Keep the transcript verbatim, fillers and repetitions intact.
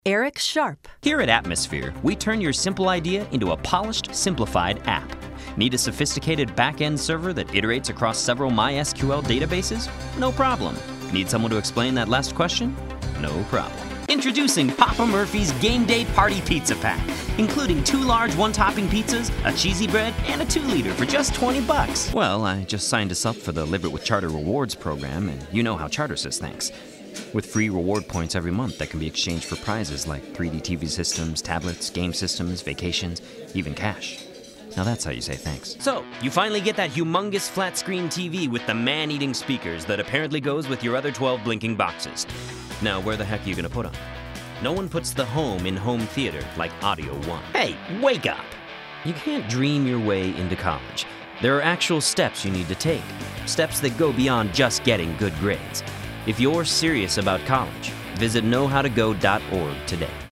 Eric Sharp. Here at Atmosphere, we turn your simple idea into a polished, simplified app. Need a sophisticated back-end server that iterates across several MySQL databases? No problem. Need someone to explain that last question? No problem. Introducing Papa Murphy's Game Day Party Pizza Pack, including two large one-topping pizzas, a cheesy bread, and a two-liter for just twenty bucks. Well, I just signed us up for the Live It with Charter Rewards program, and you know how Charter says thanks. With free reward points every month that can be exchanged for prizes like three D T V systems, tablets, game systems, vacations, even cash. Now that's how you say thanks. So, you finally get that humongous flat-screen T V with the man-eating speakers that apparently goes with your other twelve blinking boxes. Now, where the heck are you gonna put them? No one puts the home in home theater like Audio One. Hey, wake up! You can't dream your way into college. There are actual steps you need to take. Steps that go beyond just getting good grades. If you're serious about college, visit know how to go dot org today.